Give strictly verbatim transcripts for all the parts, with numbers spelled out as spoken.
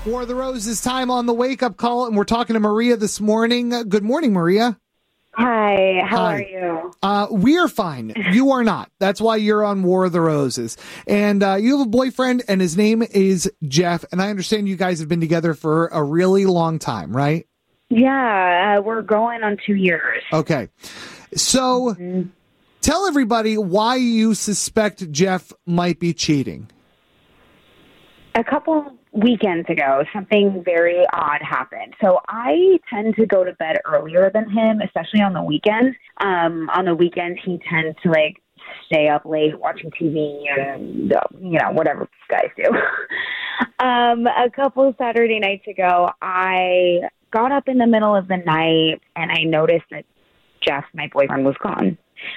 For the Roses time on the wake-up call, and we're talking to Maria this morning. Uh, good morning, Maria. Hi, how Hi. are you? Uh, we are fine. You are not. That's why you're on War of the Roses. And uh, you have a boyfriend, and his name is Jeff, and I understand you guys have been together for a really long time, right? Yeah, uh, we're going on two years. Okay. So Mm-hmm. tell everybody why you suspect Jeff might be cheating. A couple weekends ago, something very odd happened. So I tend to go to bed earlier than him, especially on the weekends. Um, on the weekends, he tends to like stay up late watching T V and, uh, you know, whatever guys do. um, a couple Saturday nights ago, I got up in the middle of the night and I noticed that Jeff, my boyfriend, was gone.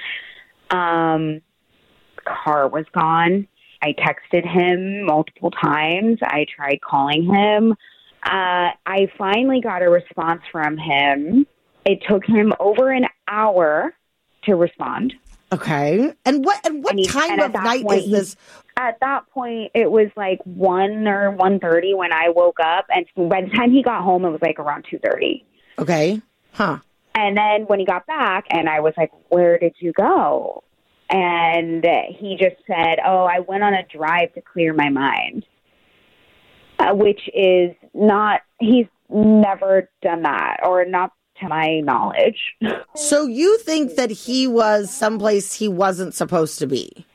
Um, car was gone. I texted him multiple times. I tried calling him. Uh, I finally got a response from him. It took him over an hour to respond. Okay. And what and what And he- time and at of that night point, is this? At that point, it was like one or one thirty when I woke up. And by the time he got home, it was like around two thirty. Okay. Huh. And then when he got back, and I was like, where did you go? And he just said, oh, I went on a drive to clear my mind, uh, which is not, he's never done that, or not to my knowledge. So you think that he was someplace he wasn't supposed to be?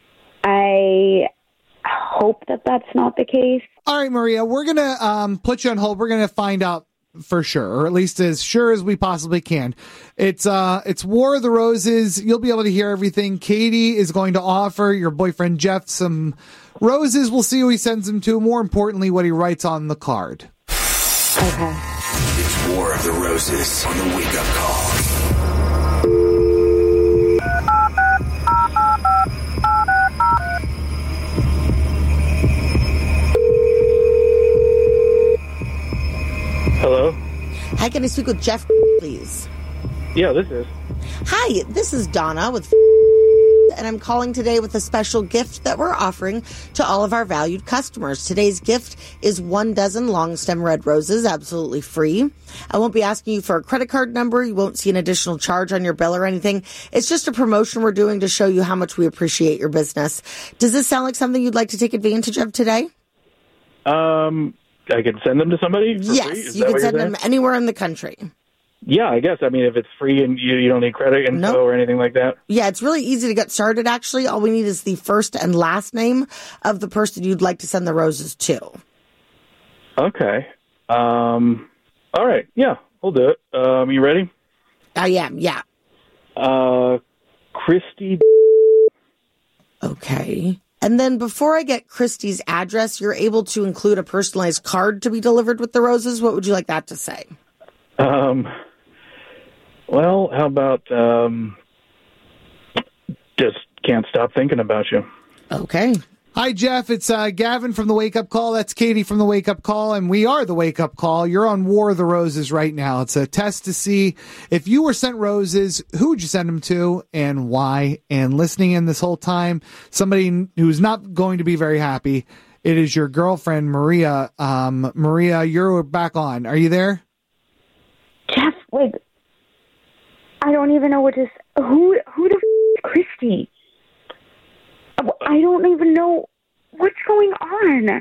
I hope that that's not the case. All right, Maria, we're going to um, put you on hold. We're going to find out for sure, or at least as sure as we possibly can. It's uh, it's War of the Roses. You'll be able to hear everything. Katie is going to offer your boyfriend Jeff some roses. We'll see who he sends them to. More importantly, what he writes on the card. Okay. It's War of the Roses on the Wake Up Call. Hello? Hi, can I speak with Jeff, please? Yeah, this is. Hi, this is Donna with and I'm calling today with a special gift that we're offering to all of our valued customers. Today's gift is one dozen long stem red roses, absolutely free. I won't be asking you for a credit card number. You won't see an additional charge on your bill or anything. It's just a promotion we're doing to show you how much we appreciate your business. Does this sound like something you'd like to take advantage of today? Um, I could send them to somebody for free? Yes, Is you that can what send you're them saying? anywhere in the country. Yeah, I guess. I mean, if it's free and you, you don't need credit info Nope. or anything like that. Yeah, it's really easy to get started, actually. All we need is the first and last name of the person you'd like to send the roses to. Okay. Um, all right. Yeah, we'll do it. Um, you ready? I am, yeah. Uh, Christy. Okay. And then before I get Christy's address, you're able to include a personalized card to be delivered with the roses. What would you like that to say? Um, well, how about, um, just can't stop thinking about you. Okay. Hi, Jeff. It's uh, Gavin from the Wake Up Call. That's Katie from the Wake Up Call, and we are the Wake Up Call. You're on War of the Roses right now. It's a test to see if you were sent roses, who would you send them to and why? And listening in this whole time, somebody who's not going to be very happy. It is your girlfriend, Maria. Um, Maria, you're back on. Are you there? Jeff, like, I don't even know what to, who, who the f- is Christy? I don't even know what's going on.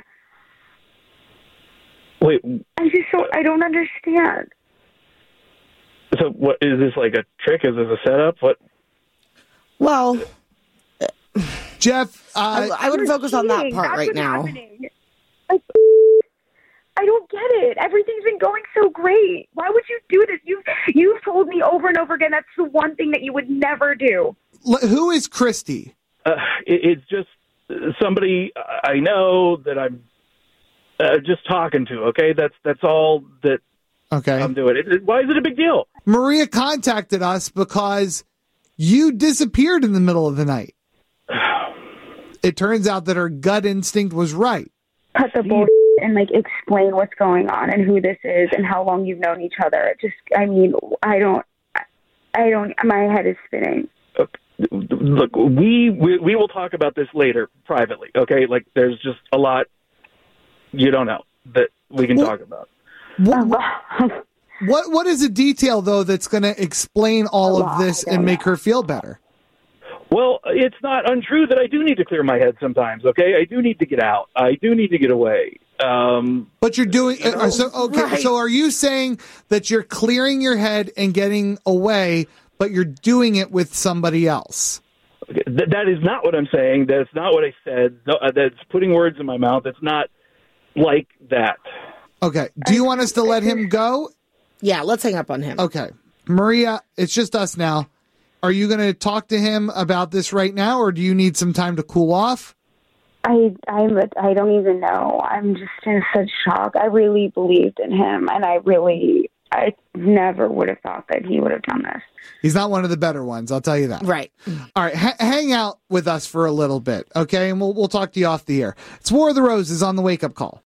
Wait, I just don't, I don't understand. so what, is this like a trick? Is this a setup? What? Well, Jeff, I, uh, I would You're focus on that cheating. part That's right what's now. happening. Like, I don't get it. Everything's been going so great. Why would you do this? You've, you've told me over and over again that's the one thing that you would never do. l- who is Christy? Uh, it, it's just somebody I know that I'm uh, just talking to. Okay, that's that's all that Okay. I'm doing. It, it- why is it a big deal? Maria contacted us because you disappeared in the middle of the night. It turns out that her gut instinct was right. Cut the bullshit and, like, explain what's going on and who this is and how long you've known each other. It just, I mean, I don't, I don't, my head is spinning. Look, we, we we will talk about this later privately. Okay, like there's just a lot you don't know that we can Well, talk about. What, what what is a detail though that's going to explain all of this and make her feel better? Well, it's not untrue that I do need to clear my head sometimes. Okay, I do need to get out. I do need to get away. Um, but you're doing uh, so. Okay, right. So are you saying that you're clearing your head and getting away, but you're doing it with somebody else? Okay, th- that is not what I'm saying. That's not what I said. No, uh, that's putting words in my mouth. It's not like that. Okay. Do you want us to let him go? Yeah, let's hang up on him. Okay. Maria, it's just us now. Are you going to talk to him about this right now, or do you need some time to cool off? I I'm I don't even know. I'm just in such shock. I really believed in him, and I really I never would have thought that he would have done this. He's not one of the better ones, I'll tell you that. Right. All right, ha- hang out with us for a little bit, okay? And we'll we'll talk to you off the air. It's War of the Roses on the Wake Up Call.